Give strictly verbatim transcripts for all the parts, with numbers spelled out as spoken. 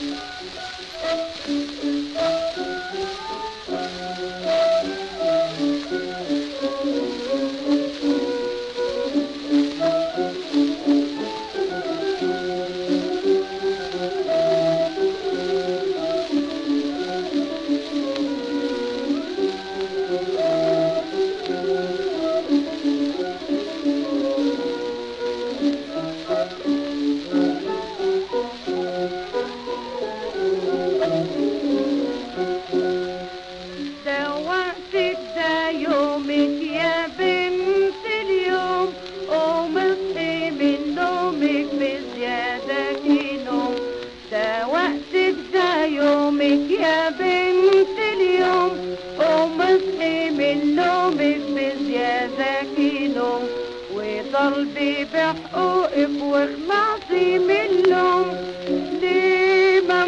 يا بنت اليوم قوم اصحي من نومك بزيادة نوم، وطالبي بحقوقك واخلصي من اللوم. ليه ما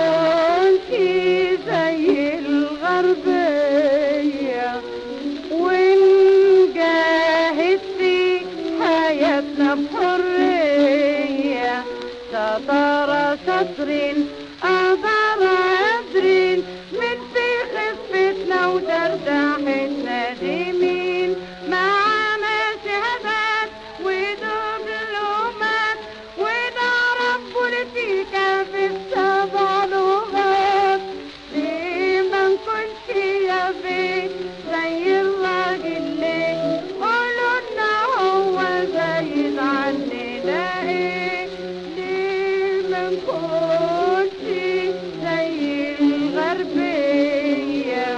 نكونش زي الغربية ونجاهد في حياتنا بحرية؟ شطارة شاطرين أقدر قادرين من في خفتنا ودردحتنا ديمين، معانا شهادات ودبلومات ونعرف بوليتيكا في السبع لغات. ليه ما نكونش يا بيه زي الراجل؟ ليه قولولنا هو زايد عننا ايه؟ ليه ما نكونش زي الغربية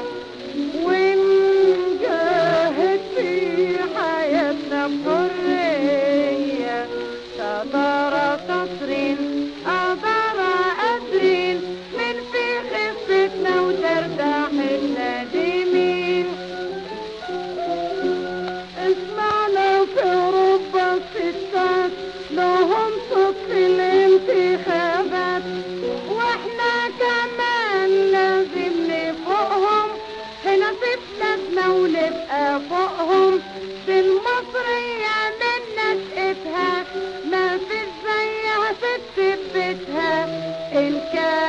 ونجاهد في حياتنا بحرية؟ شطارة شاطرين أقدر قادرين من في خفتنا ودردحتنا ديمين. اسمعنا في أوروبا الستات لهم صوت في الانتخابات، واحنا كمان لازم نفوقهم هنا في بلادنا ونبقى فوقهم. في المصرية من نشأتها ما في زيها ست بيتها، إن كان